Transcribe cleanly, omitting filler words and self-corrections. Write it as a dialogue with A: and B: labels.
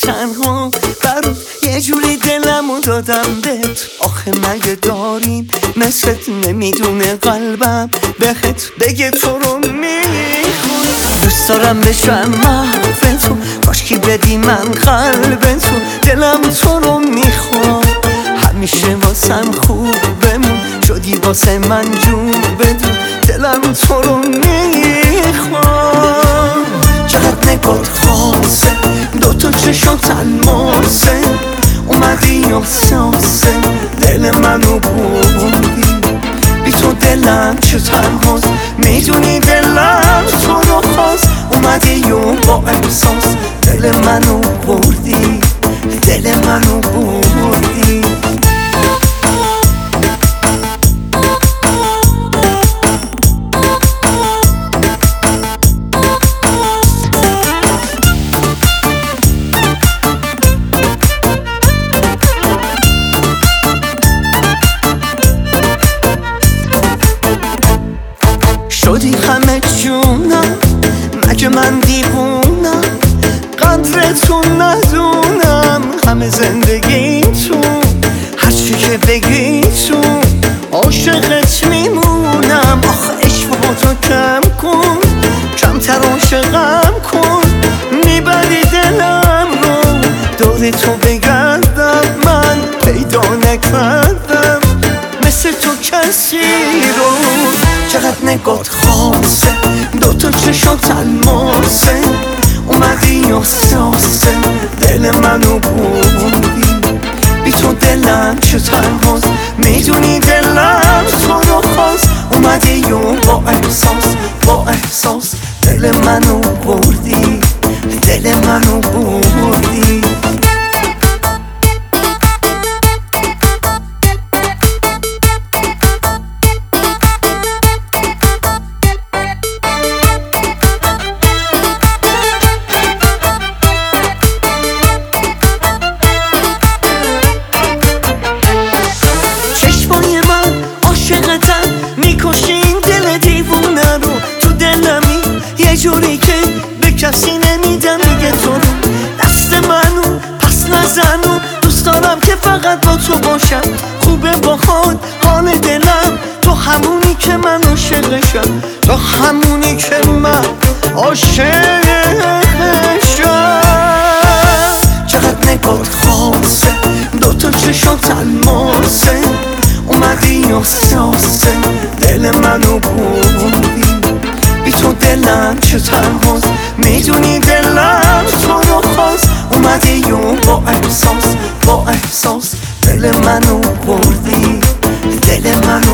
A: تنها برات یه جوری دلمو دادم بهت. آخه مگه داریم مثلت نمیدونه قلبم بهت بگه تو رو میخوام. دوست دارم بشم محو تو، کاشکی بدی من قلب تو. دلم تو رو میخوام، همیشه واسم خوب بمون. شدی واسه من جون بدون، دلم تو رو میخوام. چقدر نگات خاصه، دوتا چشات الماسه. اومدی یا ساسه، دل منو بردی. بی تو دلم چه تنهاست، میدونی دلم تو رو خواست. اومدی یا با احساس، دل منو بردی، دل منو بردی. شدی همه جونم، مگه من دیوونم؟ قدرتون ندونم، همه زندگیتون. هرچی که بگیتون عاشقت میمونم. آخه عشقاتو کم کن، کمتر عاشقم کن. میبری دلم رو، دور تو بگردم. من پیدا نکردم مثل تو کسی رو. چقدر نگات خاصه، دوتا چشات الماسه. اومدی یا ساسه، دل منو بردی. بی تو دلم چه تنهاست، میدونی دلم تو رو خواست. اومدی یا با احساس، با احساس. دل منو بردی، دل منو بردی. میکشین دل دیوونه رو، تو دلمی یه جوری که به کسی نمیدم دیگه تو رو. دست منو پس نزنو، دوست دارم که فقط با تو باشم. خوبه با حال دلم، تو همونی که من عاشقشم. تو همونی که من عاشقشم. چقدر نگات خاصه، دوتا چشات الماسه. اومدی یا ساسه، دل منو بردی. بی تو دلم چه تنهاست، میدونی دلم تو رو خواست. اومدی یا با احساس، با احساس. دل منو بردی، دل منو